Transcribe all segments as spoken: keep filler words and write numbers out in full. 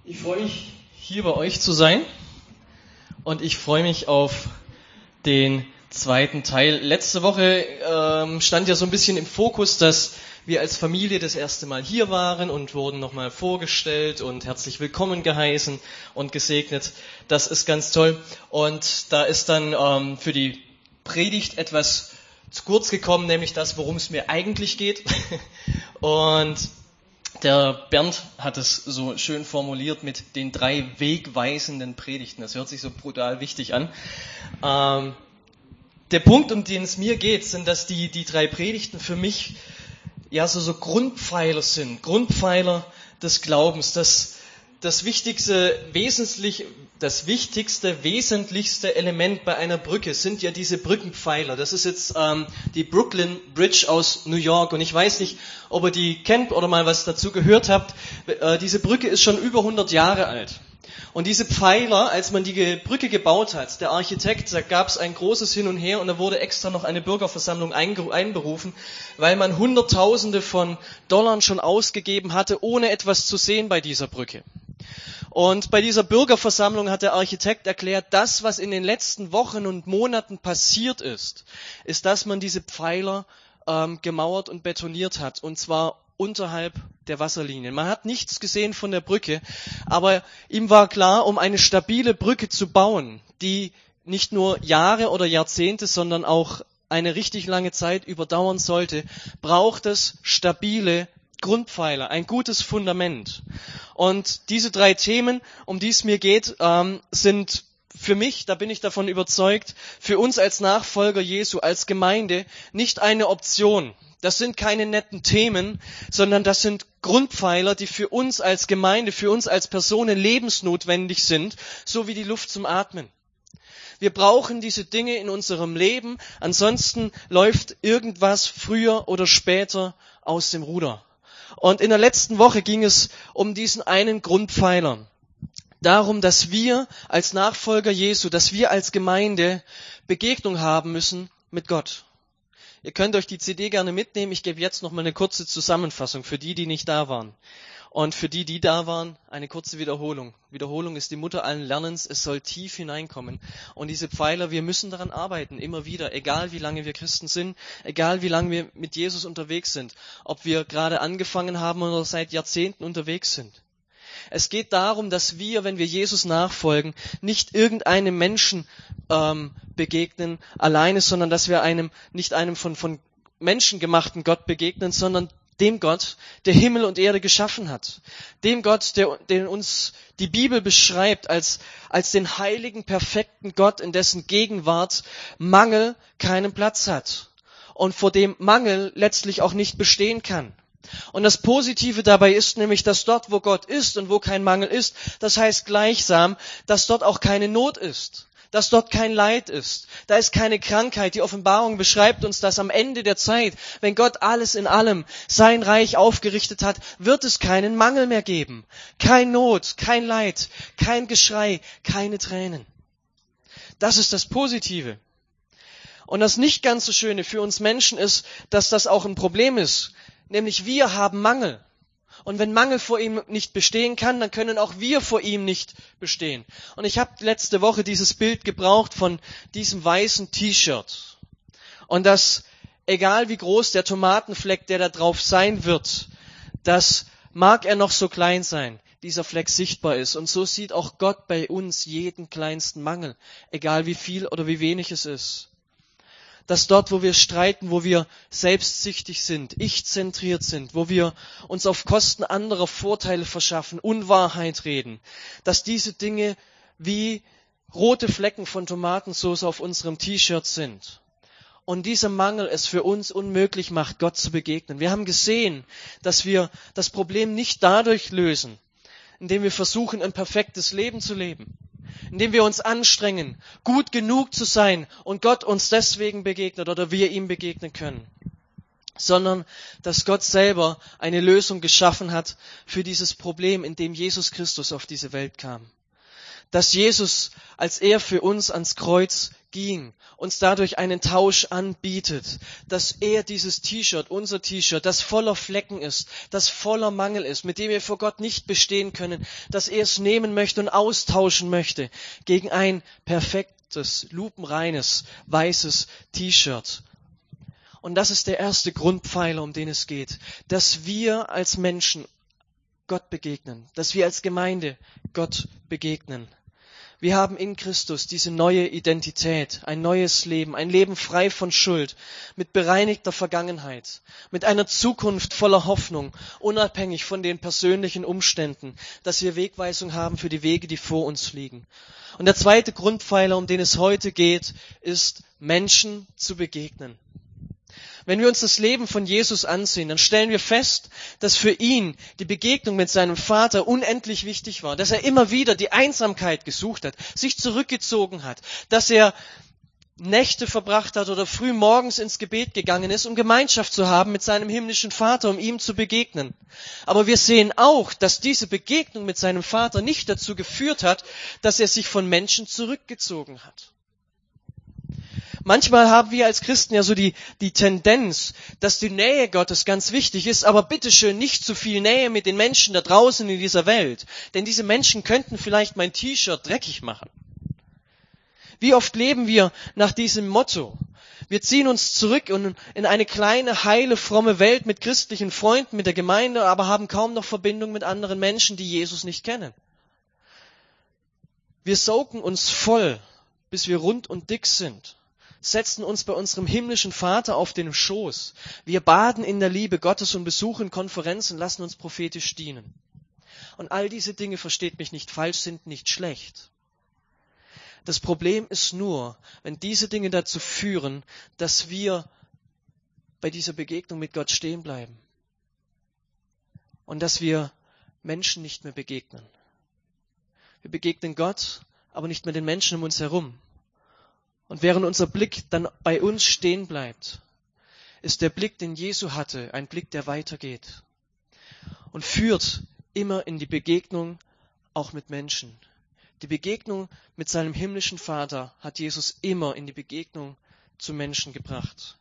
Ich freue mich, hier bei euch zu sein und ich freue mich auf den zweiten Teil. Letzte Woche ähm, stand ja so ein bisschen im Fokus, dass wir als Familie das erste Mal hier waren und wurden nochmal vorgestellt und herzlich willkommen geheißen und gesegnet. Das ist ganz toll. Und da ist dann ähm, für die Predigt etwas zu kurz gekommen, nämlich das, worum es mir eigentlich geht. Und der Bernd hat es so schön formuliert mit den drei wegweisenden Predigten. Das hört sich so brutal wichtig an. Ähm, der Punkt, um den es mir geht, sind, dass die, die drei Predigten für mich ja so, so Grundpfeiler sind. Grundpfeiler des Glaubens. Das, das wichtigste, wesentlich, das wichtigste, wesentlichste Element bei einer Brücke sind ja diese Brückenpfeiler. Das ist jetzt ähm, die Brooklyn Bridge aus New York. Und ich weiß nicht, ob ihr die kennt oder mal was dazu gehört habt. Äh, diese Brücke ist schon über hundert Jahre alt. Und diese Pfeiler, als man die Brücke gebaut hat, der Architekt, da gab es ein großes Hin und Her und da wurde extra noch eine Bürgerversammlung einberufen, weil man Hunderttausende von Dollar schon ausgegeben hatte, ohne etwas zu sehen bei dieser Brücke. Und bei dieser Bürgerversammlung hat der Architekt erklärt, das, was in den letzten Wochen und Monaten passiert ist, ist, dass man diese Pfeiler ähm, gemauert und betoniert hat, und zwar unterhalb der Wasserlinie. Man hat nichts gesehen von der Brücke, aber ihm war klar, um eine stabile Brücke zu bauen, die nicht nur Jahre oder Jahrzehnte, sondern auch eine richtig lange Zeit überdauern sollte, braucht es stabile Grundpfeiler, ein gutes Fundament. Und diese drei Themen, um die es mir geht, ähm, sind für mich, da bin ich davon überzeugt, für uns als Nachfolger Jesu, als Gemeinde nicht eine Option. Das sind keine netten Themen, sondern das sind Grundpfeiler, die für uns als Gemeinde, für uns als Personen lebensnotwendig sind, so wie die Luft zum Atmen. Wir brauchen diese Dinge in unserem Leben, ansonsten läuft irgendwas früher oder später aus dem Ruder. Und in der letzten Woche ging es um diesen einen Grundpfeiler. Darum, dass wir als Nachfolger Jesu, dass wir als Gemeinde Begegnung haben müssen mit Gott. Ihr könnt euch die C D gerne mitnehmen. Ich gebe jetzt noch mal eine kurze Zusammenfassung für die, die nicht da waren. Und für die, die da waren, eine kurze Wiederholung. Wiederholung ist die Mutter allen Lernens. Es soll tief hineinkommen. Und diese Pfeiler, wir müssen daran arbeiten, immer wieder. Egal wie lange wir Christen sind, egal wie lange wir mit Jesus unterwegs sind. Ob wir gerade angefangen haben oder seit Jahrzehnten unterwegs sind. Es geht darum, dass wir, wenn wir Jesus nachfolgen, nicht irgendeinem Menschen ähm, begegnen alleine, sondern dass wir einem nicht einem von, von Menschen gemachten Gott begegnen, sondern dem Gott, der Himmel und Erde geschaffen hat. Dem Gott, der, den uns die Bibel beschreibt als, als den heiligen, perfekten Gott, in dessen Gegenwart Mangel keinen Platz hat und vor dem Mangel letztlich auch nicht bestehen kann. Und das Positive dabei ist nämlich, dass dort, wo Gott ist und wo kein Mangel ist, das heißt gleichsam, dass dort auch keine Not ist, dass dort kein Leid ist, da ist keine Krankheit. Die Offenbarung beschreibt uns, dass am Ende der Zeit, wenn Gott alles in allem sein Reich aufgerichtet hat, wird es keinen Mangel mehr geben. Kein Not, kein Leid, kein Geschrei, keine Tränen. Das ist das Positive. Und das nicht ganz so Schöne für uns Menschen ist, dass das auch ein Problem ist. Nämlich wir haben Mangel. Und wenn Mangel vor ihm nicht bestehen kann, dann können auch wir vor ihm nicht bestehen. Und ich habe letzte Woche dieses Bild gebraucht von diesem weißen T-Shirt. Und das, egal wie groß der Tomatenfleck, der da drauf sein wird, das mag er noch so klein sein, dieser Fleck sichtbar ist. Und so sieht auch Gott bei uns jeden kleinsten Mangel, egal wie viel oder wie wenig es ist. Dass dort, wo wir streiten, wo wir selbstsüchtig sind, ich-zentriert sind, wo wir uns auf Kosten anderer Vorteile verschaffen, Unwahrheit reden, dass diese Dinge wie rote Flecken von Tomatensauce auf unserem T-Shirt sind. Und dieser Mangel es für uns unmöglich macht, Gott zu begegnen. Wir haben gesehen, dass wir das Problem nicht dadurch lösen, indem wir versuchen, ein perfektes Leben zu leben. Indem wir uns anstrengen, gut genug zu sein und Gott uns deswegen begegnet oder wir ihm begegnen können, sondern dass Gott selber eine Lösung geschaffen hat für dieses Problem, in dem Jesus Christus auf diese Welt kam. dass Jesus, als er für uns ans Kreuz ging, uns dadurch einen Tausch anbietet, dass er dieses T-Shirt, unser T-Shirt, das voller Flecken ist, das voller Mangel ist, mit dem wir vor Gott nicht bestehen können, dass er es nehmen möchte und austauschen möchte gegen ein perfektes, lupenreines, weißes T-Shirt. Und das ist der erste Grundpfeiler, um den es geht, dass wir als Menschen Gott begegnen, dass wir als Gemeinde Gott begegnen. Wir haben in Christus diese neue Identität, ein neues Leben, ein Leben frei von Schuld, mit bereinigter Vergangenheit, mit einer Zukunft voller Hoffnung, unabhängig von den persönlichen Umständen, dass wir Wegweisung haben für die Wege, die vor uns liegen. Und der zweite Grundpfeiler, um den es heute geht, ist, Menschen zu begegnen. Wenn wir uns das Leben von Jesus ansehen, dann stellen wir fest, dass für ihn die Begegnung mit seinem Vater unendlich wichtig war, dass er immer wieder die Einsamkeit gesucht hat, sich zurückgezogen hat, dass er Nächte verbracht hat oder früh morgens ins Gebet gegangen ist, um Gemeinschaft zu haben mit seinem himmlischen Vater, um ihm zu begegnen. Aber wir sehen auch, dass diese Begegnung mit seinem Vater nicht dazu geführt hat, dass er sich von Menschen zurückgezogen hat. Manchmal haben wir als Christen ja so die, die Tendenz, dass die Nähe Gottes ganz wichtig ist, aber bitteschön nicht zu viel Nähe mit den Menschen da draußen in dieser Welt. Denn diese Menschen könnten vielleicht mein T-Shirt dreckig machen. Wie oft leben wir nach diesem Motto? Wir ziehen uns zurück in eine kleine, heile, fromme Welt mit christlichen Freunden, mit der Gemeinde, aber haben kaum noch Verbindung mit anderen Menschen, die Jesus nicht kennen. Wir saugen uns voll, bis wir rund und dick sind. Setzen uns bei unserem himmlischen Vater auf den Schoß. Wir baden in der Liebe Gottes und besuchen Konferenzen, lassen uns prophetisch dienen. Und all diese Dinge, versteht mich nicht falsch, sind nicht schlecht. Das Problem ist nur, wenn diese Dinge dazu führen, dass wir bei dieser Begegnung mit Gott stehen bleiben. Und dass wir Menschen nicht mehr begegnen. Wir begegnen Gott, aber nicht mehr den Menschen um uns herum. Und während unser Blick dann bei uns stehen bleibt, ist der Blick, den Jesu hatte, ein Blick, der weitergeht und führt immer in die Begegnung auch mit Menschen. Die Begegnung mit seinem himmlischen Vater hat Jesus immer in die Begegnung zu Menschen gebracht.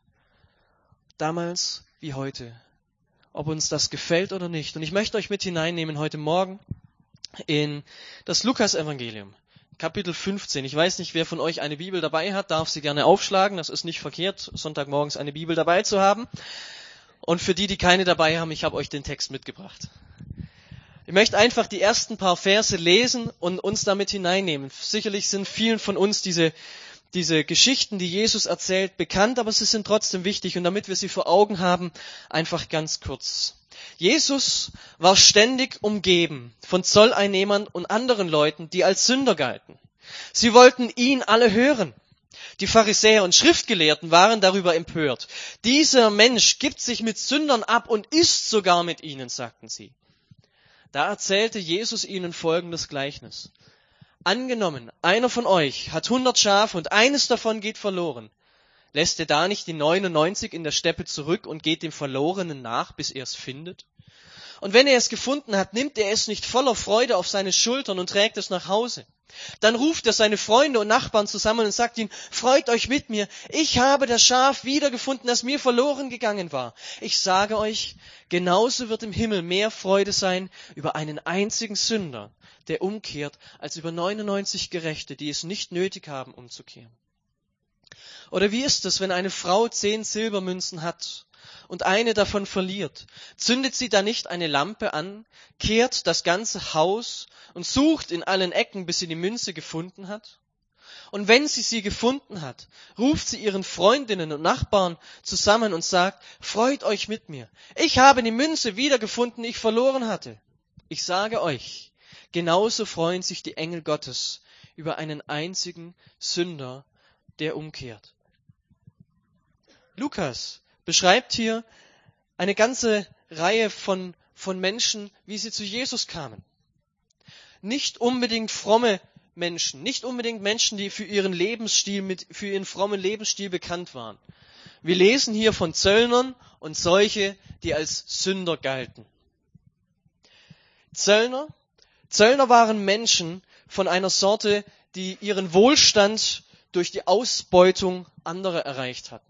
Damals wie heute. Ob uns das gefällt oder nicht. Und ich möchte euch mit hineinnehmen heute Morgen in das Lukas-Evangelium. Kapitel fünfzehn. Ich weiß nicht, wer von euch eine Bibel dabei hat, darf sie gerne aufschlagen. Das ist nicht verkehrt, Sonntagmorgens eine Bibel dabei zu haben. Und für die, die keine dabei haben, ich habe euch den Text mitgebracht. Ich möchte einfach die ersten paar Verse lesen und uns damit hineinnehmen. Sicherlich sind vielen von uns diese, diese Geschichten, die Jesus erzählt, bekannt, aber sie sind trotzdem wichtig. Und damit wir sie vor Augen haben, einfach ganz kurz. Jesus war ständig umgeben von Zolleinnehmern und anderen Leuten, die als Sünder galten. Sie wollten ihn alle hören. Die Pharisäer und Schriftgelehrten waren darüber empört. Dieser Mensch gibt sich mit Sündern ab und isst sogar mit ihnen, sagten sie. Da erzählte Jesus ihnen folgendes Gleichnis. Angenommen, einer von euch hat hundert Schafe und eines davon geht verloren. Lässt er da nicht die neunundneunzig in der Steppe zurück und geht dem Verlorenen nach, bis er es findet? Und wenn er es gefunden hat, nimmt er es nicht voller Freude auf seine Schultern und trägt es nach Hause. Dann ruft er seine Freunde und Nachbarn zusammen und sagt ihnen, freut euch mit mir, ich habe das Schaf wiedergefunden, das mir verloren gegangen war. Ich sage euch, genauso wird im Himmel mehr Freude sein über einen einzigen Sünder, der umkehrt, als über neunundneunzig Gerechte, die es nicht nötig haben, umzukehren. Oder wie ist es, wenn eine Frau zehn Silbermünzen hat und eine davon verliert? Zündet sie da nicht eine Lampe an, kehrt das ganze Haus und sucht in allen Ecken, bis sie die Münze gefunden hat? Und wenn sie sie gefunden hat, ruft sie ihren Freundinnen und Nachbarn zusammen und sagt, freut euch mit mir. Ich habe die Münze wiedergefunden, die ich verloren hatte. Ich sage euch, genauso freuen sich die Engel Gottes über einen einzigen Sünder, der umkehrt. Lukas beschreibt hier eine ganze Reihe von, von Menschen, wie sie zu Jesus kamen. Nicht unbedingt fromme Menschen, nicht unbedingt Menschen, die für ihren Lebensstil, mit, für ihren frommen Lebensstil bekannt waren. Wir lesen hier von Zöllnern und solche, die als Sünder galten. Zöllner, Zöllner waren Menschen, von einer Sorte, die ihren Wohlstand durch die Ausbeutung anderer erreicht hatten.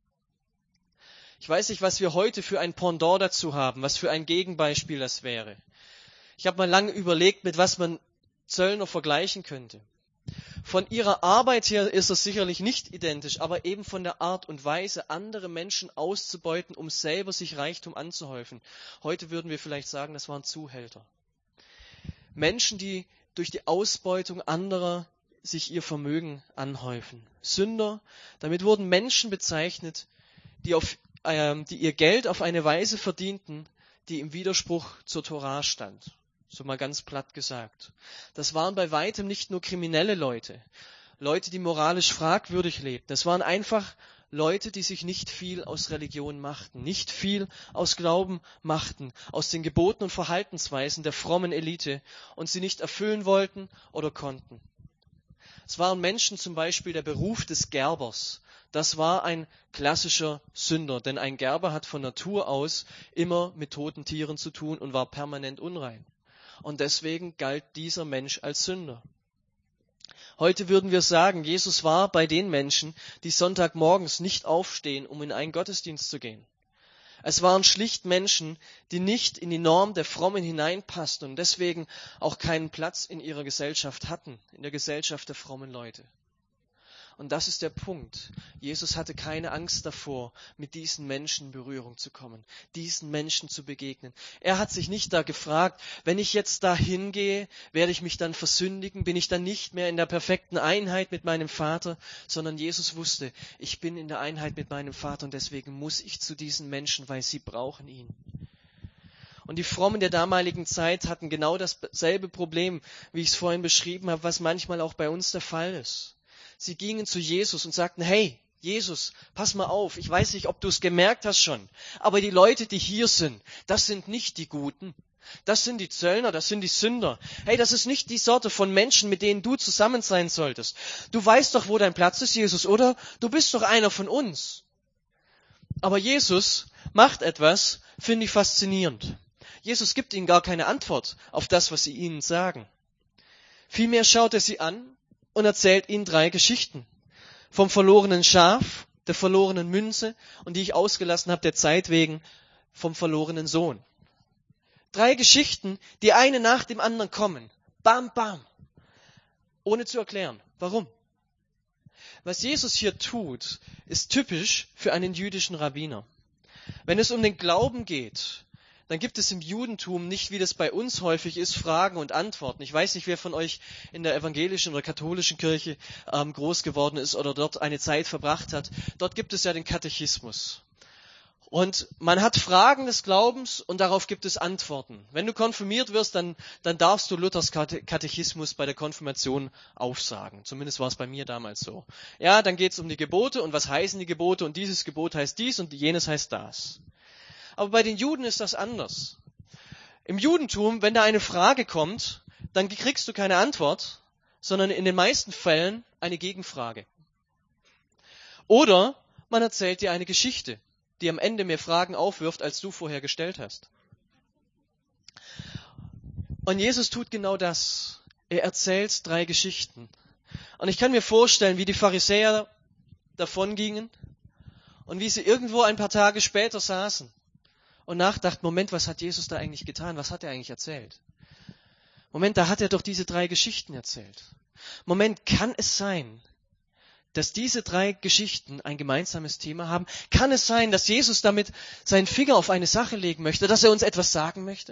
Ich weiß nicht, was wir heute für ein Pendant dazu haben, was für ein Gegenbeispiel das wäre. Ich habe mal lange überlegt, mit was man Zöllner vergleichen könnte. Von ihrer Arbeit her ist es sicherlich nicht identisch, aber eben von der Art und Weise, andere Menschen auszubeuten, um selber sich Reichtum anzuhäufen. Heute würden wir vielleicht sagen, das waren Zuhälter. Menschen, die durch die Ausbeutung anderer sich ihr Vermögen anhäufen. Sünder, damit wurden Menschen bezeichnet, die, auf, äh, die ihr Geld auf eine Weise verdienten, die im Widerspruch zur Tora stand. So mal ganz platt gesagt. Das waren bei weitem nicht nur kriminelle Leute, Leute, die moralisch fragwürdig lebten. Das waren einfach Leute, die sich nicht viel aus Religion machten, nicht viel aus Glauben machten, aus den Geboten und Verhaltensweisen der frommen Elite und sie nicht erfüllen wollten oder konnten. Es waren Menschen, zum Beispiel der Beruf des Gerbers. Das war ein klassischer Sünder, denn ein Gerber hat von Natur aus immer mit toten Tieren zu tun und war permanent unrein. Und deswegen galt dieser Mensch als Sünder. Heute würden wir sagen, Jesus war bei den Menschen, die Sonntagmorgens nicht aufstehen, um in einen Gottesdienst zu gehen. Es waren schlicht Menschen, die nicht in die Norm der Frommen hineinpassten und deswegen auch keinen Platz in ihrer Gesellschaft hatten, in der Gesellschaft der frommen Leute. Und das ist der Punkt. Jesus hatte keine Angst davor, mit diesen Menschen in Berührung zu kommen, diesen Menschen zu begegnen. Er hat sich nicht da gefragt, wenn ich jetzt da hingehe, werde ich mich dann versündigen, bin ich dann nicht mehr in der perfekten Einheit mit meinem Vater, sondern Jesus wusste, ich bin in der Einheit mit meinem Vater und deswegen muss ich zu diesen Menschen, weil sie brauchen ihn. Und die Frommen der damaligen Zeit hatten genau dasselbe Problem, wie ich es vorhin beschrieben habe, was manchmal auch bei uns der Fall ist. Sie gingen zu Jesus und sagten, hey, Jesus, pass mal auf, ich weiß nicht, ob du es gemerkt hast schon, aber die Leute, die hier sind, das sind nicht die Guten. Das sind die Zöllner, das sind die Sünder. Hey, das ist nicht die Sorte von Menschen, mit denen du zusammen sein solltest. Du weißt doch, wo dein Platz ist, Jesus, oder? Du bist doch einer von uns. Aber Jesus macht etwas, finde ich faszinierend. Jesus gibt ihnen gar keine Antwort auf das, was sie ihnen sagen. Vielmehr schaut er sie an und erzählt ihnen drei Geschichten. Vom verlorenen Schaf, der verlorenen Münze und die ich ausgelassen habe der Zeit wegen, vom verlorenen Sohn. Drei Geschichten, die eine nach dem anderen kommen. Bam, bam. Ohne zu erklären. Warum? Was Jesus hier tut, ist typisch für einen jüdischen Rabbiner. Wenn es um den Glauben geht, dann gibt es im Judentum nicht, wie das bei uns häufig ist, Fragen und Antworten. Ich weiß nicht, wer von euch in der evangelischen oder katholischen Kirche ähm, groß geworden ist oder dort eine Zeit verbracht hat. Dort gibt es ja den Katechismus. Und man hat Fragen des Glaubens und darauf gibt es Antworten. Wenn du konfirmiert wirst, dann, dann darfst du Luthers Katechismus bei der Konfirmation aufsagen. Zumindest war es bei mir damals so. Ja, dann geht es um die Gebote und was heißen die Gebote und dieses Gebot heißt dies und jenes heißt das. Aber bei den Juden ist das anders. Im Judentum, wenn da eine Frage kommt, dann kriegst du keine Antwort, sondern in den meisten Fällen eine Gegenfrage. Oder man erzählt dir eine Geschichte, die am Ende mehr Fragen aufwirft, als du vorher gestellt hast. Und Jesus tut genau das. Er erzählt drei Geschichten. Und ich kann mir vorstellen, wie die Pharisäer davongingen und wie sie irgendwo ein paar Tage später saßen und nachdachten, Moment, was hat Jesus da eigentlich getan? Was hat er eigentlich erzählt? Moment, da hat er doch diese drei Geschichten erzählt. Moment, kann es sein, dass diese drei Geschichten ein gemeinsames Thema haben? Kann es sein, dass Jesus damit seinen Finger auf eine Sache legen möchte, dass er uns etwas sagen möchte?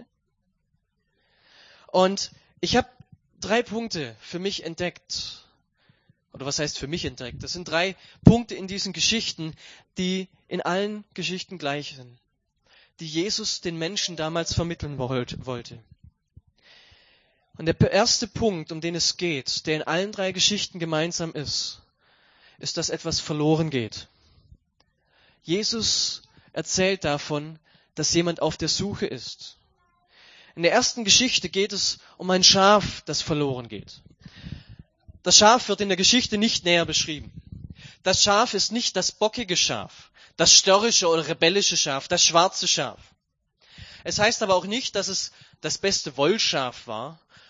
Und ich habe drei Punkte für mich entdeckt. Oder was heißt für mich entdeckt? Das sind drei Punkte in diesen Geschichten, die in allen Geschichten gleich sind, die Jesus den Menschen damals vermitteln wollte. Und der erste Punkt, um den es geht, der in allen drei Geschichten gemeinsam ist, ist, dass etwas verloren geht. Jesus erzählt davon, dass jemand auf der Suche ist. In der ersten Geschichte geht es um ein Schaf, das verloren geht. Das Schaf wird in der Geschichte nicht näher beschrieben. Das Schaf ist nicht das bockige Schaf, das störrische oder rebellische Schaf, das schwarze Schaf. Es heißt aber auch nicht, dass es das beste Wollschaf war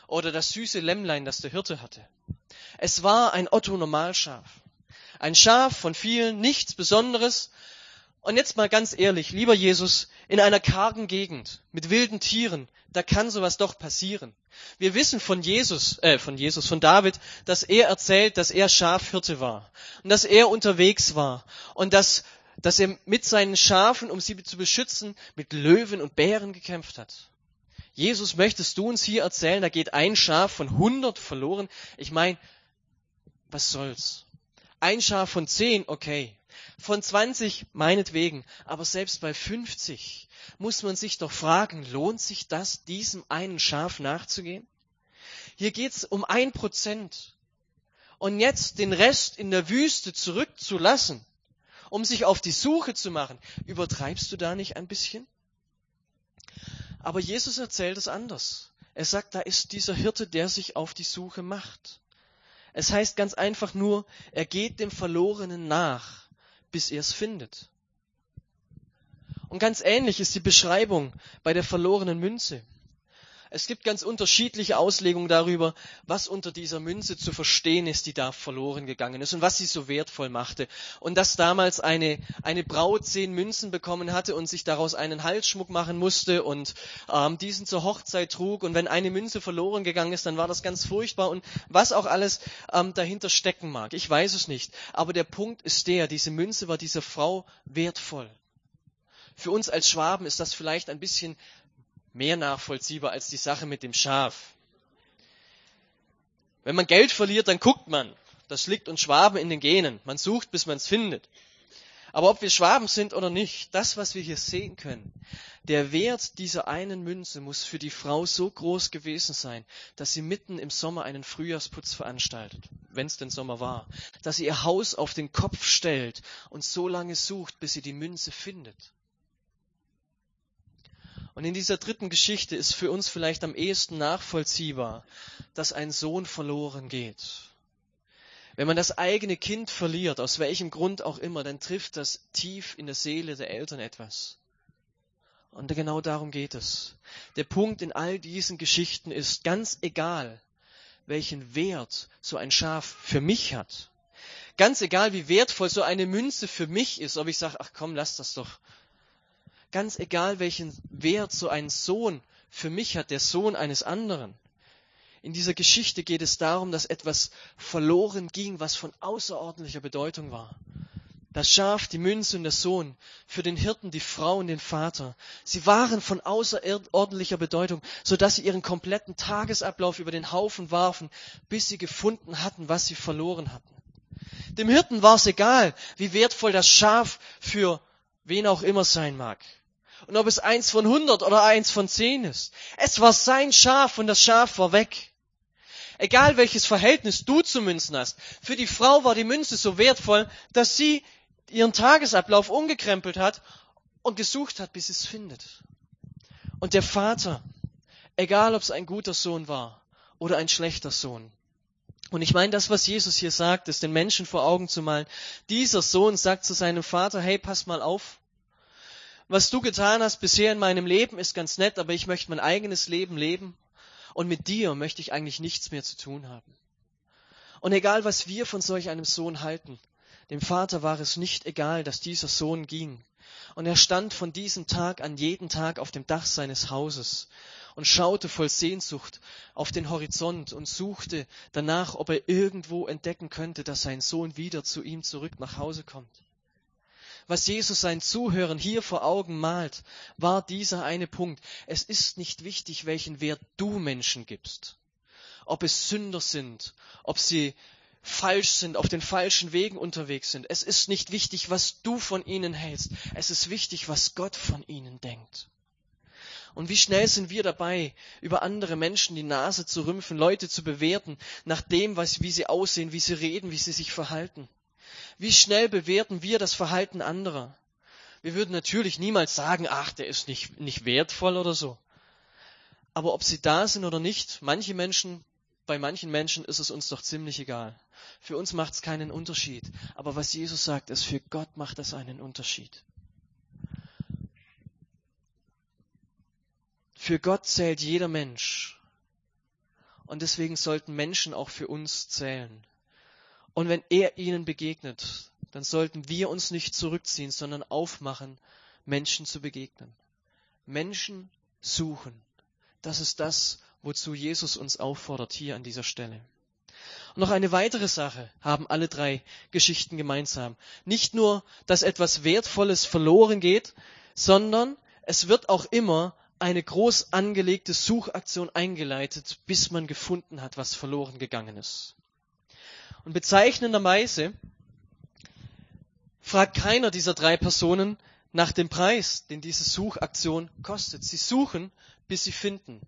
oder das süße Lämmlein, das der Hirte hatte. Es war ein Otto-Normalschaf. Ein Schaf von vielen, nichts Besonderes. Und jetzt mal ganz ehrlich, lieber Jesus, in einer kargen Gegend mit wilden Tieren, da kann sowas doch passieren. Wir wissen von Jesus, äh, von Jesus, von David, dass er erzählt, dass er Schafhirte war und dass er unterwegs war und dass, dass er mit seinen Schafen, um sie zu beschützen, mit Löwen und Bären gekämpft hat. Jesus, möchtest du uns hier erzählen, da geht ein Schaf von hundert verloren? Ich meine, was soll's? Ein Schaf von zehn, okay. Von zwanzig, meinetwegen. Aber selbst bei fünfzig muss man sich doch fragen, lohnt sich das, diesem einen Schaf nachzugehen? Hier geht's um ein Prozent. Und jetzt den Rest in der Wüste zurückzulassen, um sich auf die Suche zu machen, übertreibst du da nicht ein bisschen? Aber Jesus erzählt es anders. Er sagt, da ist dieser Hirte, der sich auf die Suche macht. Es heißt ganz einfach nur, er geht dem Verlorenen nach, bis er es findet. Und ganz ähnlich ist die Beschreibung bei der verlorenen Münze. Es gibt ganz unterschiedliche Auslegungen darüber, was unter dieser Münze zu verstehen ist, die da verloren gegangen ist und was sie so wertvoll machte. Und dass damals eine, eine Braut zehn Münzen bekommen hatte und sich daraus einen Halsschmuck machen musste und ähm, diesen zur Hochzeit trug. Und wenn eine Münze verloren gegangen ist, dann war das ganz furchtbar. Und was auch alles ähm, dahinter stecken mag, ich weiß es nicht. Aber der Punkt ist der, diese Münze war dieser Frau wertvoll. Für uns als Schwaben ist das vielleicht ein bisschen mehr nachvollziehbar als die Sache mit dem Schaf. Wenn man Geld verliert, dann guckt man. Das liegt uns Schwaben in den Genen. Man sucht, bis man es findet. Aber ob wir Schwaben sind oder nicht, das, was wir hier sehen können, der Wert dieser einen Münze muss für die Frau so groß gewesen sein, dass sie mitten im Sommer einen Frühjahrsputz veranstaltet, wenn es denn Sommer war, dass sie ihr Haus auf den Kopf stellt und so lange sucht, bis sie die Münze findet. Und in dieser dritten Geschichte ist für uns vielleicht am ehesten nachvollziehbar, dass ein Sohn verloren geht. Wenn man das eigene Kind verliert, aus welchem Grund auch immer, dann trifft das tief in der Seele der Eltern etwas. Und genau darum geht es. Der Punkt in all diesen Geschichten ist, ganz egal, welchen Wert so ein Schaf für mich hat, ganz egal, wie wertvoll so eine Münze für mich ist, ob ich sage, ach komm, lass das doch. Ganz egal, welchen Wert so ein Sohn für mich hat, der Sohn eines anderen. In dieser Geschichte geht es darum, dass etwas verloren ging, was von außerordentlicher Bedeutung war. Das Schaf, die Münze und der Sohn, für den Hirten, die Frau und den Vater. Sie waren von außerordentlicher Bedeutung, sodass sie ihren kompletten Tagesablauf über den Haufen warfen, bis sie gefunden hatten, was sie verloren hatten. Dem Hirten war es egal, wie wertvoll das Schaf für wen auch immer sein mag. Und ob es eins von hundert oder eins von zehn ist. Es war sein Schaf und das Schaf war weg. Egal welches Verhältnis du zu Münzen hast. Für die Frau war die Münze so wertvoll, dass sie ihren Tagesablauf umgekrempelt hat und gesucht hat, bis sie es findet. Und der Vater, egal ob es ein guter Sohn war oder ein schlechter Sohn. Und ich meine, das, was Jesus hier sagt, ist den Menschen vor Augen zu malen. Dieser Sohn sagt zu seinem Vater, hey, pass mal auf. Was du getan hast bisher in meinem Leben ist ganz nett, aber ich möchte mein eigenes Leben leben. Und mit dir möchte ich eigentlich nichts mehr zu tun haben. Und egal, was wir von solch einem Sohn halten, dem Vater war es nicht egal, dass dieser Sohn ging. Und er stand von diesem Tag an jeden Tag auf dem Dach seines Hauses und schaute voll Sehnsucht auf den Horizont und suchte danach, ob er irgendwo entdecken könnte, dass sein Sohn wieder zu ihm zurück nach Hause kommt. Was Jesus seinen Zuhörern hier vor Augen malt, war dieser eine Punkt. Es ist nicht wichtig, welchen Wert du Menschen gibst. Ob es Sünder sind, ob sie falsch sind, auf den falschen Wegen unterwegs sind. Es ist nicht wichtig, was du von ihnen hältst. Es ist wichtig, was Gott von ihnen denkt. Und wie schnell sind wir dabei, über andere Menschen die Nase zu rümpfen, Leute zu bewerten, nach dem, was, wie sie aussehen, wie sie reden, wie sie sich verhalten. Wie schnell bewerten wir das Verhalten anderer? Wir würden natürlich niemals sagen, ach, der ist nicht, nicht wertvoll oder so. Aber ob sie da sind oder nicht, manche Menschen, bei manchen Menschen ist es uns doch ziemlich egal. Für uns macht es keinen Unterschied. Aber was Jesus sagt, ist, für Gott macht es einen Unterschied. Für Gott zählt jeder Mensch. Und deswegen sollten Menschen auch für uns zählen. Und wenn er ihnen begegnet, dann sollten wir uns nicht zurückziehen, sondern aufmachen, Menschen zu begegnen. Menschen suchen. Das ist das, wozu Jesus uns auffordert hier an dieser Stelle. Und noch eine weitere Sache haben alle drei Geschichten gemeinsam. Nicht nur, dass etwas Wertvolles verloren geht, sondern es wird auch immer eine groß angelegte Suchaktion eingeleitet, bis man gefunden hat, was verloren gegangen ist. Und bezeichnenderweise fragt keiner dieser drei Personen nach dem Preis, den diese Suchaktion kostet. Sie suchen, bis sie finden.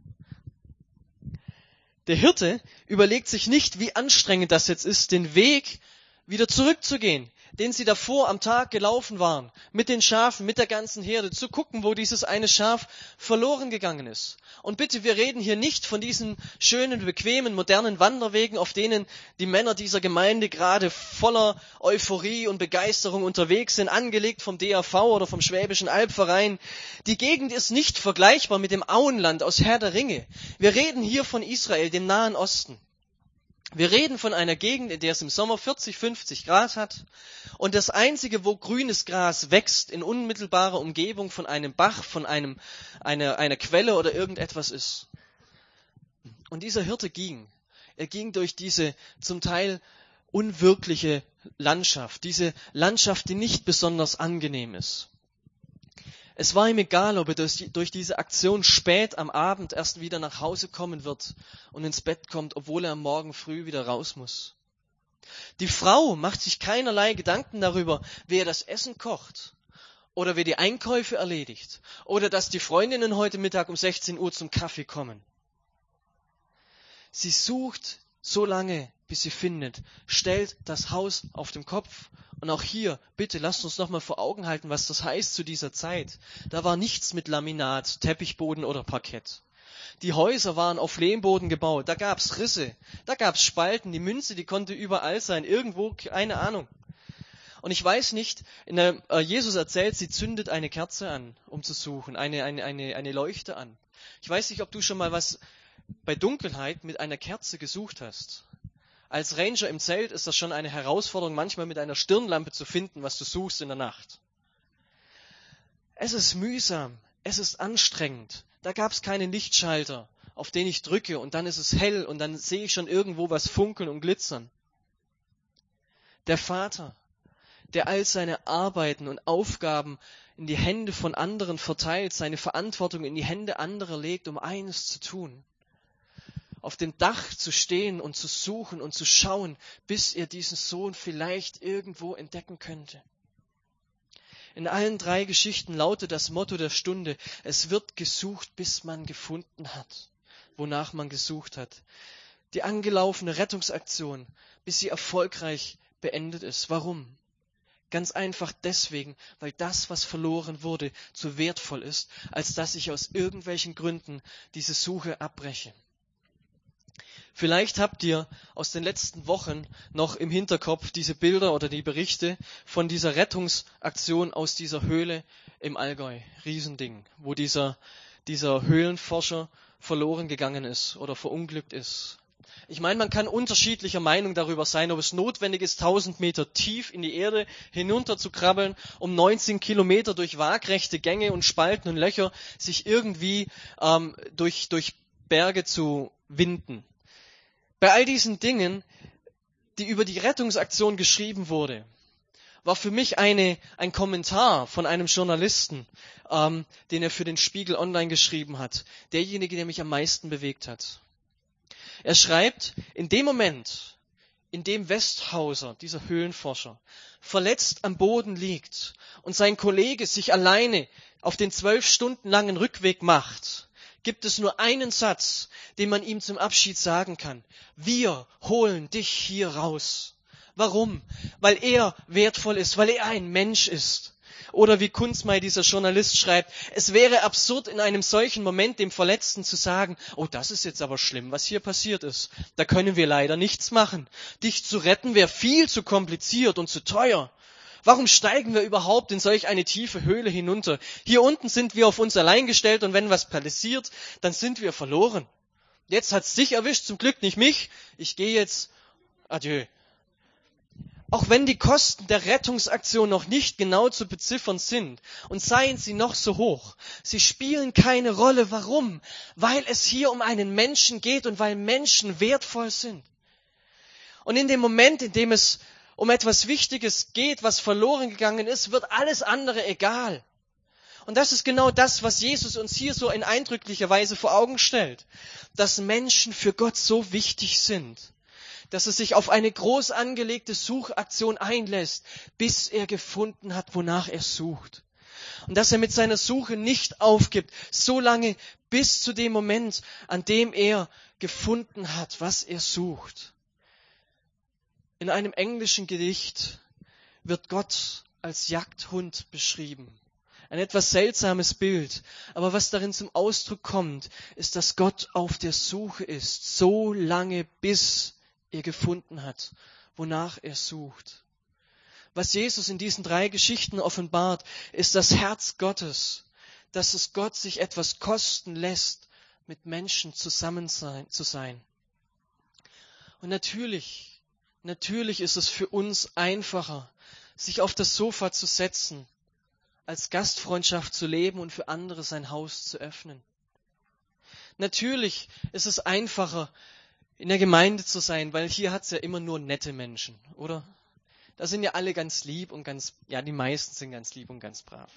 Der Hirte überlegt sich nicht, wie anstrengend das jetzt ist, den Weg wieder zurückzugehen, den sie davor am Tag gelaufen waren, mit den Schafen, mit der ganzen Herde, zu gucken, wo dieses eine Schaf verloren gegangen ist. Und bitte, wir reden hier nicht von diesen schönen, bequemen, modernen Wanderwegen, auf denen die Männer dieser Gemeinde gerade voller Euphorie und Begeisterung unterwegs sind, angelegt vom D A V oder vom Schwäbischen Albverein. Die Gegend ist nicht vergleichbar mit dem Auenland aus Herr der Ringe. Wir reden hier von Israel, dem Nahen Osten. Wir reden von einer Gegend, in der es im Sommer vierzig, fünfzig Grad hat und das einzige, wo grünes Gras wächst, in unmittelbarer Umgebung von einem Bach, von einem, einer, einer Quelle oder irgendetwas ist. Und dieser Hirte ging. Er ging durch diese zum Teil unwirkliche Landschaft, diese Landschaft, die nicht besonders angenehm ist. Es war ihm egal, ob er durch diese Aktion spät am Abend erst wieder nach Hause kommen wird und ins Bett kommt, obwohl er am Morgen früh wieder raus muss. Die Frau macht sich keinerlei Gedanken darüber, wer das Essen kocht oder wer die Einkäufe erledigt oder dass die Freundinnen heute Mittag um sechzehn Uhr zum Kaffee kommen. Sie sucht so lange, bis sie findet, stellt das Haus auf den Kopf. Und auch hier, bitte lasst uns nochmal vor Augen halten, was das heißt zu dieser Zeit. Da war nichts mit Laminat, Teppichboden oder Parkett. Die Häuser waren auf Lehmboden gebaut, da gab's Risse, da gab's Spalten, die Münze, die konnte überall sein, irgendwo, keine Ahnung. Und ich weiß nicht, in der, äh, Jesus erzählt, sie zündet eine Kerze an, um zu suchen, eine, eine, eine, eine Leuchte an. Ich weiß nicht, ob du schon mal was bei Dunkelheit mit einer Kerze gesucht hast. Als Ranger im Zelt ist das schon eine Herausforderung, manchmal mit einer Stirnlampe zu finden, was du suchst in der Nacht. Es ist mühsam, es ist anstrengend. Da gab es keinen Lichtschalter, auf den ich drücke und dann ist es hell und dann sehe ich schon irgendwo was funkeln und glitzern. Der Vater, der all seine Arbeiten und Aufgaben in die Hände von anderen verteilt, seine Verantwortung in die Hände anderer legt, um eines zu tun. Auf dem Dach zu stehen und zu suchen und zu schauen, bis er diesen Sohn vielleicht irgendwo entdecken könnte. In allen drei Geschichten lautet das Motto der Stunde: Es wird gesucht, bis man gefunden hat, wonach man gesucht hat. Die angelaufene Rettungsaktion, bis sie erfolgreich beendet ist. Warum? Ganz einfach deswegen, weil das, was verloren wurde, zu wertvoll ist, als dass ich aus irgendwelchen Gründen diese Suche abbreche. Vielleicht habt ihr aus den letzten Wochen noch im Hinterkopf diese Bilder oder die Berichte von dieser Rettungsaktion aus dieser Höhle im Allgäu. Riesending, wo dieser, dieser Höhlenforscher verloren gegangen ist oder verunglückt ist. Ich meine, man kann unterschiedlicher Meinung darüber sein, ob es notwendig ist, tausend Meter tief in die Erde hinunter zu krabbeln, um neunzehn Kilometer durch waagrechte Gänge und Spalten und Löcher sich irgendwie ähm, durch, durch Berge zu winden. Bei all diesen Dingen, die über die Rettungsaktion geschrieben wurde, war für mich eine, ein Kommentar von einem Journalisten, ähm, den er für den Spiegel Online geschrieben hat, derjenige, der mich am meisten bewegt hat. Er schreibt, in dem Moment, in dem Westhauser, dieser Höhlenforscher, verletzt am Boden liegt und sein Kollege sich alleine auf den zwölf Stunden langen Rückweg macht, gibt es nur einen Satz, den man ihm zum Abschied sagen kann. Wir holen dich hier raus. Warum? Weil er wertvoll ist, weil er ein Mensch ist. Oder wie Kunzmai, dieser Journalist, schreibt, es wäre absurd, in einem solchen Moment dem Verletzten zu sagen, oh, das ist jetzt aber schlimm, was hier passiert ist. Da können wir leider nichts machen. Dich zu retten wäre viel zu kompliziert und zu teuer. Warum steigen wir überhaupt in solch eine tiefe Höhle hinunter? Hier unten sind wir auf uns allein gestellt und wenn was passiert, dann sind wir verloren. Jetzt hat's dich erwischt, zum Glück nicht mich. Ich gehe jetzt. Adieu. Auch wenn die Kosten der Rettungsaktion noch nicht genau zu beziffern sind und seien sie noch so hoch, sie spielen keine Rolle. Warum? Weil es hier um einen Menschen geht und weil Menschen wertvoll sind. Und in dem Moment, in dem es um etwas Wichtiges geht, was verloren gegangen ist, wird alles andere egal. Und das ist genau das, was Jesus uns hier so in eindrücklicher Weise vor Augen stellt. Dass Menschen für Gott so wichtig sind, dass er sich auf eine groß angelegte Suchaktion einlässt, bis er gefunden hat, wonach er sucht. Und dass er mit seiner Suche nicht aufgibt, so lange bis zu dem Moment, an dem er gefunden hat, was er sucht. In einem englischen Gedicht wird Gott als Jagdhund beschrieben. Ein etwas seltsames Bild, aber was darin zum Ausdruck kommt, ist, dass Gott auf der Suche ist, so lange bis er gefunden hat, wonach er sucht. Was Jesus in diesen drei Geschichten offenbart, ist das Herz Gottes, dass es Gott sich etwas kosten lässt, mit Menschen zusammen sein, zu sein. Und natürlich, natürlich ist es für uns einfacher, sich auf das Sofa zu setzen, als Gastfreundschaft zu leben und für andere sein Haus zu öffnen. Natürlich ist es einfacher, in der Gemeinde zu sein, weil hier hat es ja immer nur nette Menschen, oder? Da sind ja alle ganz lieb und ganz, ja, die meisten sind ganz lieb und ganz brav.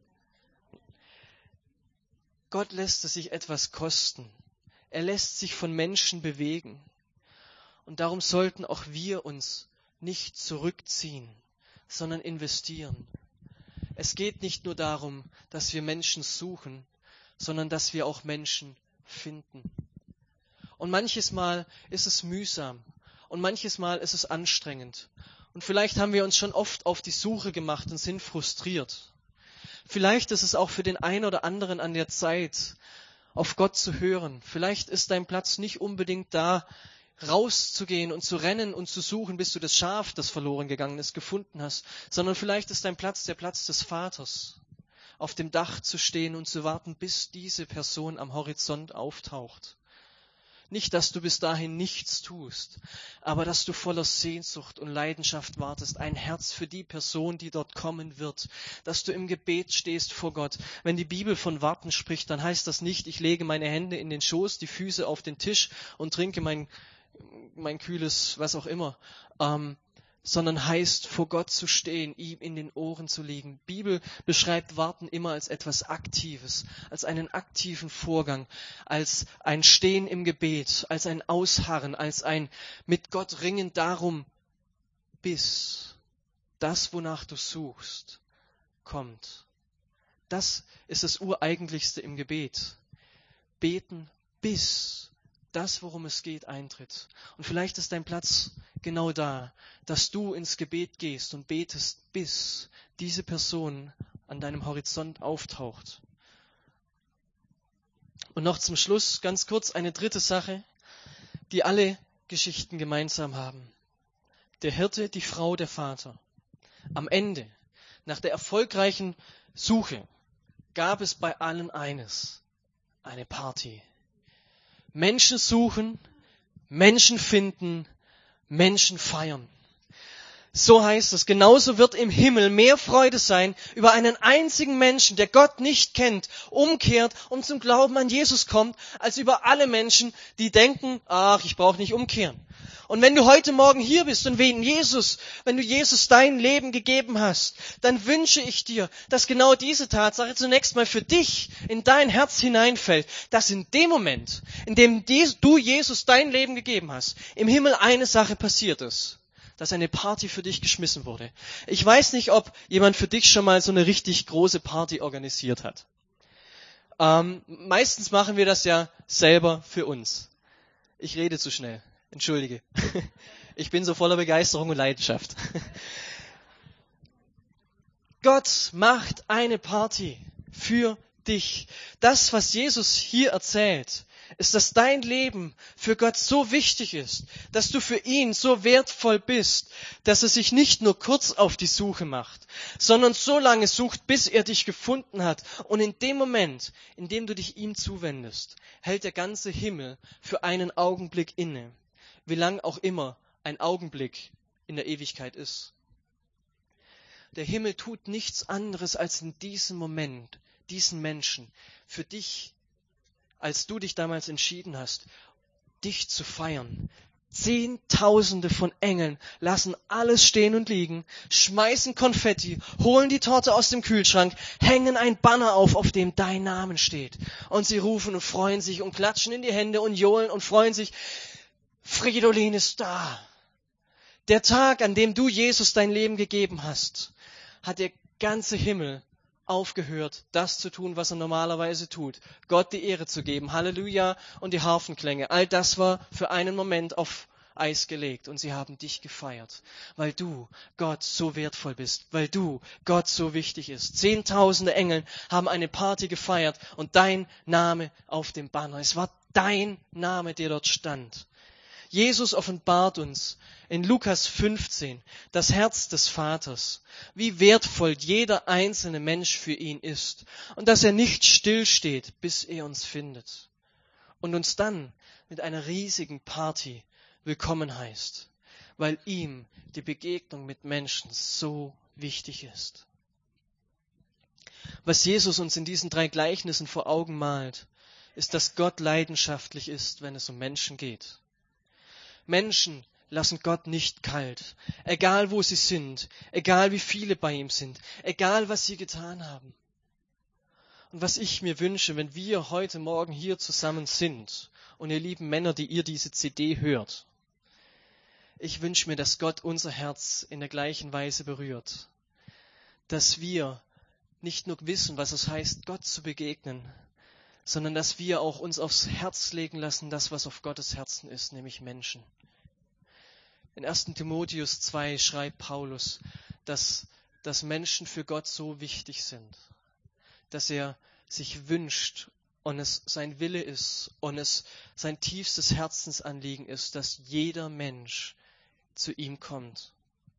Gott lässt es sich etwas kosten. Er lässt sich von Menschen bewegen. Und darum sollten auch wir uns nicht zurückziehen, sondern investieren. Es geht nicht nur darum, dass wir Menschen suchen, sondern dass wir auch Menschen finden. Und manches Mal ist es mühsam und manches Mal ist es anstrengend. Und vielleicht haben wir uns schon oft auf die Suche gemacht und sind frustriert. Vielleicht ist es auch für den einen oder anderen an der Zeit, auf Gott zu hören. Vielleicht ist dein Platz nicht unbedingt da, rauszugehen und zu rennen und zu suchen, bis du das Schaf, das verloren gegangen ist, gefunden hast, sondern vielleicht ist dein Platz der Platz des Vaters, auf dem Dach zu stehen und zu warten, bis diese Person am Horizont auftaucht. Nicht, dass du bis dahin nichts tust, aber dass du voller Sehnsucht und Leidenschaft wartest, ein Herz für die Person, die dort kommen wird, dass du im Gebet stehst vor Gott. Wenn die Bibel von Warten spricht, dann heißt das nicht, ich lege meine Hände in den Schoß, die Füße auf den Tisch und trinke mein, mein kühles, was auch immer, ähm, sondern heißt, vor Gott zu stehen, ihm in den Ohren zu liegen. Die Bibel beschreibt Warten immer als etwas Aktives, als einen aktiven Vorgang, als ein Stehen im Gebet, als ein Ausharren, als ein mit Gott ringen darum, bis das, wonach du suchst, kommt. Das ist das Ureigentlichste im Gebet. Beten, bis das, worum es geht, eintritt. Und vielleicht ist dein Platz genau da, dass du ins Gebet gehst und betest, bis diese Person an deinem Horizont auftaucht. Und noch zum Schluss ganz kurz eine dritte Sache, die alle Geschichten gemeinsam haben. Der Hirte, die Frau, der Vater. Am Ende, nach der erfolgreichen Suche, gab es bei allen eines, eine Party. Menschen suchen, Menschen finden, Menschen feiern. So heißt es, genauso wird im Himmel mehr Freude sein über einen einzigen Menschen, der Gott nicht kennt, umkehrt und zum Glauben an Jesus kommt, als über alle Menschen, die denken, ach, ich brauche nicht umkehren. Und wenn du heute Morgen hier bist und wegen Jesus, wenn du Jesus dein Leben gegeben hast, dann wünsche ich dir, dass genau diese Tatsache zunächst mal für dich in dein Herz hineinfällt, dass in dem Moment, in dem du Jesus dein Leben gegeben hast, im Himmel eine Sache passiert ist, dass eine Party für dich geschmissen wurde. Ich weiß nicht, ob jemand für dich schon mal so eine richtig große Party organisiert hat. Ähm, meistens machen wir das ja selber für uns. Ich rede zu schnell. Entschuldige. Ich bin so voller Begeisterung und Leidenschaft. Gott macht eine Party für dich. Das, was Jesus hier erzählt, ist, dass dein Leben für Gott so wichtig ist, dass du für ihn so wertvoll bist, dass er sich nicht nur kurz auf die Suche macht, sondern so lange sucht, bis er dich gefunden hat. Und in dem Moment, in dem du dich ihm zuwendest, hält der ganze Himmel für einen Augenblick inne, wie lang auch immer ein Augenblick in der Ewigkeit ist. Der Himmel tut nichts anderes, als in diesem Moment, diesen Menschen, für dich, als du dich damals entschieden hast, dich zu feiern. Zehntausende von Engeln lassen alles stehen und liegen, schmeißen Konfetti, holen die Torte aus dem Kühlschrank, hängen ein Banner auf, auf dem dein Name steht. Und sie rufen und freuen sich und klatschen in die Hände und johlen und freuen sich. Fridolin ist da. Der Tag, an dem du Jesus dein Leben gegeben hast, hat der ganze Himmel aufgehört, das zu tun, was er normalerweise tut. Gott die Ehre zu geben. Halleluja und die Harfenklänge. All das war für einen Moment auf Eis gelegt und sie haben dich gefeiert, weil du Gott so wertvoll bist, weil du Gott so wichtig ist. Zehntausende Engel haben eine Party gefeiert und dein Name auf dem Banner. Es war dein Name, der dort stand. Jesus offenbart uns in Lukas fünfzehn das Herz des Vaters, wie wertvoll jeder einzelne Mensch für ihn ist und dass er nicht stillsteht, bis er uns findet und uns dann mit einer riesigen Party willkommen heißt, weil ihm die Begegnung mit Menschen so wichtig ist. Was Jesus uns in diesen drei Gleichnissen vor Augen malt, ist, dass Gott leidenschaftlich ist, wenn es um Menschen geht. Menschen lassen Gott nicht kalt, egal wo sie sind, egal wie viele bei ihm sind, egal was sie getan haben. Und was ich mir wünsche, wenn wir heute Morgen hier zusammen sind und ihr lieben Männer, die ihr diese C D hört, ich wünsche mir, dass Gott unser Herz in der gleichen Weise berührt, dass wir nicht nur wissen, was es heißt, Gott zu begegnen, sondern dass wir auch uns aufs Herz legen lassen, das, was auf Gottes Herzen ist, nämlich Menschen. In ersten Timotheus zwei schreibt Paulus, dass, dass Menschen für Gott so wichtig sind, dass er sich wünscht und es sein Wille ist und es sein tiefstes Herzensanliegen ist, dass jeder Mensch zu ihm kommt.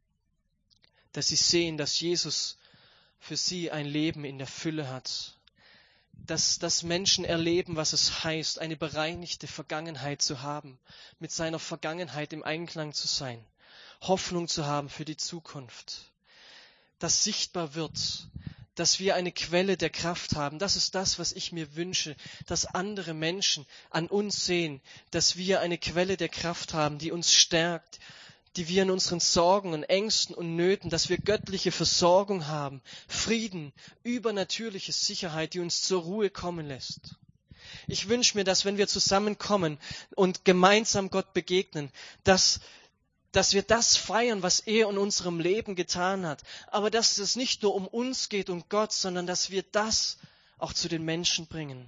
Dass sie sehen, dass Jesus für sie ein Leben in der Fülle hat. Dass, dass Menschen erleben, was es heißt, eine bereinigte Vergangenheit zu haben, mit seiner Vergangenheit im Einklang zu sein, Hoffnung zu haben für die Zukunft. Dass sichtbar wird, dass wir eine Quelle der Kraft haben. Das ist das, was ich mir wünsche, dass andere Menschen an uns sehen, dass wir eine Quelle der Kraft haben, die uns stärkt, die wir in unseren Sorgen und Ängsten und Nöten, dass wir göttliche Versorgung haben, Frieden, übernatürliche Sicherheit, die uns zur Ruhe kommen lässt. Ich wünsche mir, dass wenn wir zusammenkommen und gemeinsam Gott begegnen, dass, dass wir das feiern, was er in unserem Leben getan hat, aber dass es nicht nur um uns geht, um Gott, sondern dass wir das auch zu den Menschen bringen.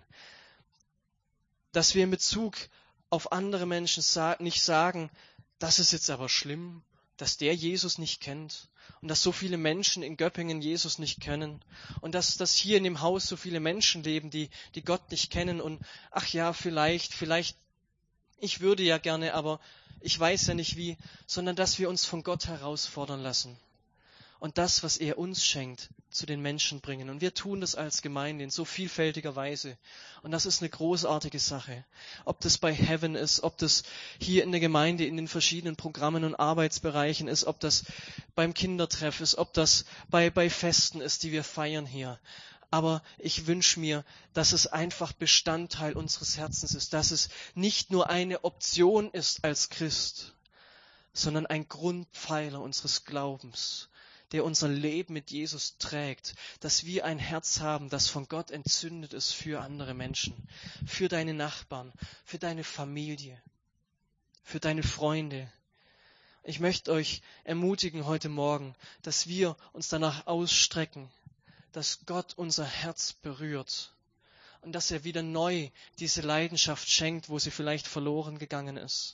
Dass wir in Bezug auf andere Menschen nicht sagen, das ist jetzt aber schlimm, dass der Jesus nicht kennt und dass so viele Menschen in Göppingen Jesus nicht kennen und dass, dass hier in dem Haus so viele Menschen leben, die, die Gott nicht kennen und ach ja, vielleicht, vielleicht, ich würde ja gerne, aber ich weiß ja nicht wie, sondern dass wir uns von Gott herausfordern lassen und das, was er uns schenkt, zu den Menschen bringen. Und wir tun das als Gemeinde in so vielfältiger Weise. Und das ist eine großartige Sache. Ob das bei Heaven ist, ob das hier in der Gemeinde in den verschiedenen Programmen und Arbeitsbereichen ist, ob das beim Kindertreff ist, ob das bei, bei Festen ist, die wir feiern hier. Aber ich wünsche mir, dass es einfach Bestandteil unseres Herzens ist, dass es nicht nur eine Option ist als Christ, sondern ein Grundpfeiler unseres Glaubens, der unser Leben mit Jesus trägt, dass wir ein Herz haben, das von Gott entzündet ist für andere Menschen, für deine Nachbarn, für deine Familie, für deine Freunde. Ich möchte euch ermutigen heute Morgen, dass wir uns danach ausstrecken, dass Gott unser Herz berührt und dass er wieder neu diese Leidenschaft schenkt, wo sie vielleicht verloren gegangen ist.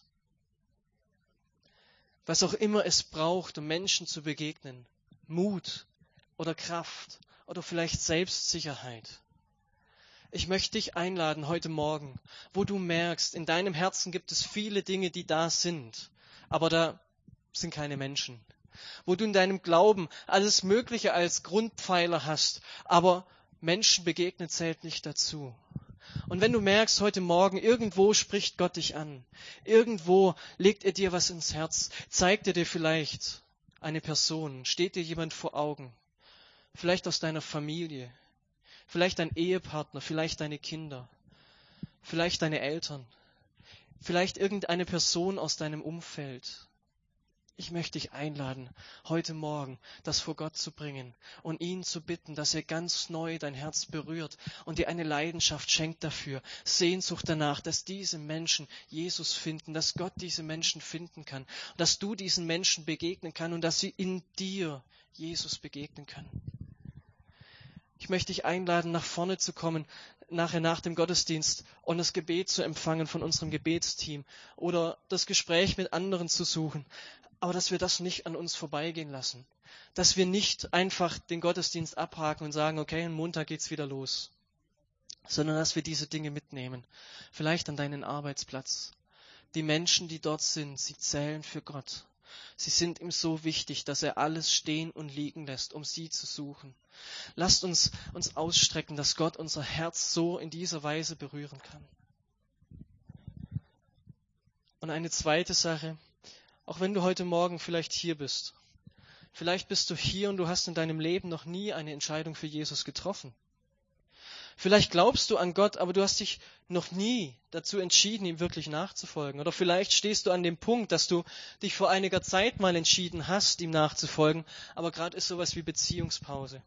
Was auch immer es braucht, um Menschen zu begegnen, Mut oder Kraft oder vielleicht Selbstsicherheit. Ich möchte dich einladen heute Morgen, wo du merkst, in deinem Herzen gibt es viele Dinge, die da sind, aber da sind keine Menschen. Wo du in deinem Glauben alles Mögliche als Grundpfeiler hast, aber Menschen begegnen zählt nicht dazu. Und wenn du merkst, heute Morgen, irgendwo spricht Gott dich an, irgendwo legt er dir was ins Herz, zeigt er dir vielleicht eine Person, steht dir jemand vor Augen, vielleicht aus deiner Familie, vielleicht dein Ehepartner, vielleicht deine Kinder, vielleicht deine Eltern, vielleicht irgendeine Person aus deinem Umfeld. Ich möchte dich einladen, heute Morgen das vor Gott zu bringen und ihn zu bitten, dass er ganz neu dein Herz berührt und dir eine Leidenschaft schenkt dafür, Sehnsucht danach, dass diese Menschen Jesus finden, dass Gott diese Menschen finden kann, dass du diesen Menschen begegnen kannst und dass sie in dir Jesus begegnen können. Ich möchte dich einladen, nach vorne zu kommen, nachher nach dem Gottesdienst und das Gebet zu empfangen von unserem Gebetsteam oder das Gespräch mit anderen zu suchen. Aber dass wir das nicht an uns vorbeigehen lassen. Dass wir nicht einfach den Gottesdienst abhaken und sagen, okay, am Montag geht's wieder los. Sondern dass wir diese Dinge mitnehmen. Vielleicht an deinen Arbeitsplatz. Die Menschen, die dort sind, sie zählen für Gott. Sie sind ihm so wichtig, dass er alles stehen und liegen lässt, um sie zu suchen. Lasst uns uns ausstrecken, dass Gott unser Herz so in dieser Weise berühren kann. Und eine zweite Sache, auch wenn du heute Morgen vielleicht hier bist, vielleicht bist du hier und du hast in deinem Leben noch nie eine Entscheidung für Jesus getroffen. Vielleicht glaubst du an Gott, aber du hast dich noch nie dazu entschieden, ihm wirklich nachzufolgen. Oder vielleicht stehst du an dem Punkt, dass du dich vor einiger Zeit mal entschieden hast, ihm nachzufolgen, aber gerade ist sowas wie Beziehungspause.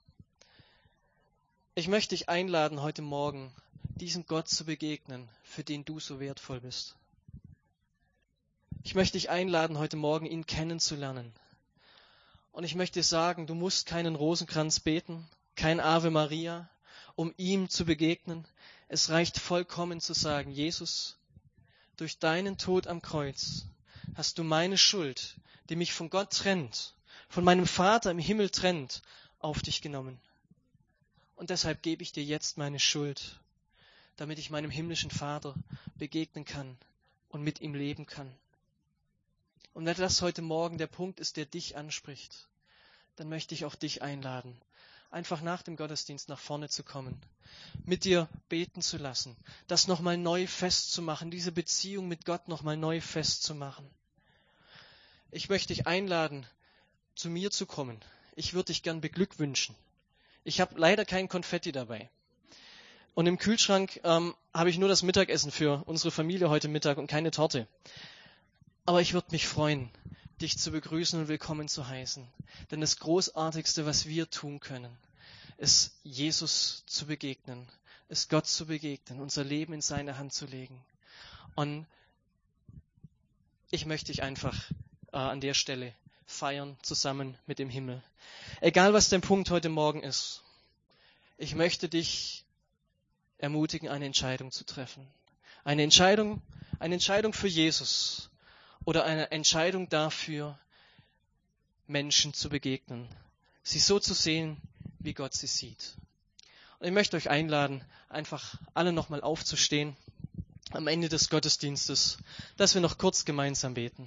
Ich möchte dich einladen, heute Morgen diesem Gott zu begegnen, für den du so wertvoll bist. Ich möchte dich einladen, heute Morgen ihn kennenzulernen. Und ich möchte sagen, du musst keinen Rosenkranz beten, kein Ave Maria, um ihm zu begegnen. Es reicht vollkommen zu sagen, Jesus, durch deinen Tod am Kreuz hast du meine Schuld, die mich von Gott trennt, von meinem Vater im Himmel trennt, auf dich genommen. Und deshalb gebe ich dir jetzt meine Schuld, damit ich meinem himmlischen Vater begegnen kann und mit ihm leben kann. Und wenn das heute Morgen der Punkt ist, der dich anspricht, dann möchte ich auch dich einladen, einfach nach dem Gottesdienst nach vorne zu kommen, mit dir beten zu lassen, das nochmal neu festzumachen, diese Beziehung mit Gott nochmal neu festzumachen. Ich möchte dich einladen, zu mir zu kommen. Ich würde dich gern beglückwünschen. Ich habe leider kein Konfetti dabei. Und im Kühlschrank ähm, habe ich nur das Mittagessen für unsere Familie heute Mittag und keine Torte. Aber ich würde mich freuen, dich zu begrüßen und willkommen zu heißen. Denn das Großartigste, was wir tun können, ist Jesus zu begegnen, ist Gott zu begegnen, unser Leben in seine Hand zu legen. Und ich möchte dich einfach äh, an der Stelle feiern, zusammen mit dem Himmel. Egal, was dein Punkt heute Morgen ist, ich möchte dich ermutigen, eine Entscheidung zu treffen. Eine Entscheidung, eine Entscheidung für Jesus. Oder eine Entscheidung dafür, Menschen zu begegnen, sie so zu sehen, wie Gott sie sieht. Und ich möchte euch einladen, einfach alle nochmal aufzustehen am Ende des Gottesdienstes, dass wir noch kurz gemeinsam beten.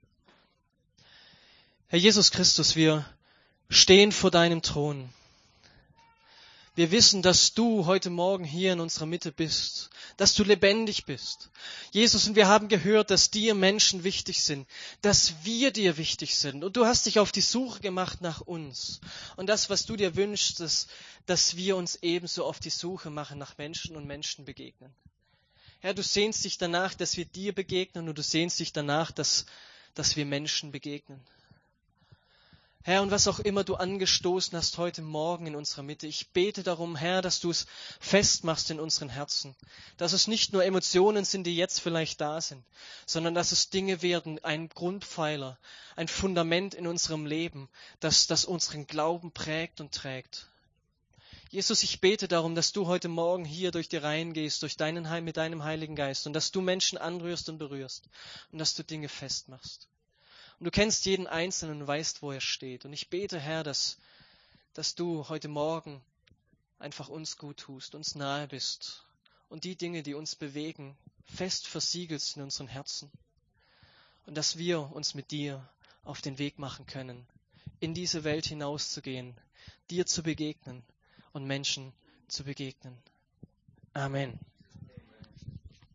Herr Jesus Christus, wir stehen vor deinem Thron. Wir wissen, dass du heute Morgen hier in unserer Mitte bist, dass du lebendig bist. Jesus, und wir haben gehört, dass dir Menschen wichtig sind, dass wir dir wichtig sind. Und du hast dich auf die Suche gemacht nach uns. Und das, was du dir wünschst, ist, dass wir uns ebenso auf die Suche machen nach Menschen und Menschen begegnen. Herr, du sehnst dich danach, dass wir dir begegnen und du sehnst dich danach, dass, dass wir Menschen begegnen. Herr, und was auch immer du angestoßen hast heute Morgen in unserer Mitte, ich bete darum, Herr, dass du es festmachst in unseren Herzen, dass es nicht nur Emotionen sind, die jetzt vielleicht da sind, sondern dass es Dinge werden, ein Grundpfeiler, ein Fundament in unserem Leben, das, das unseren Glauben prägt und trägt. Jesus, ich bete darum, dass du heute Morgen hier durch die Reihen gehst, durch deinen Heim mit deinem Heiligen Geist und dass du Menschen anrührst und berührst und dass du Dinge festmachst. Und du kennst jeden Einzelnen und weißt, wo er steht. Und ich bete, Herr, dass, dass du heute Morgen einfach uns gut tust, uns nahe bist und die Dinge, die uns bewegen, fest versiegelst in unseren Herzen. Und dass wir uns mit dir auf den Weg machen können, in diese Welt hinauszugehen, dir zu begegnen und Menschen zu begegnen. Amen.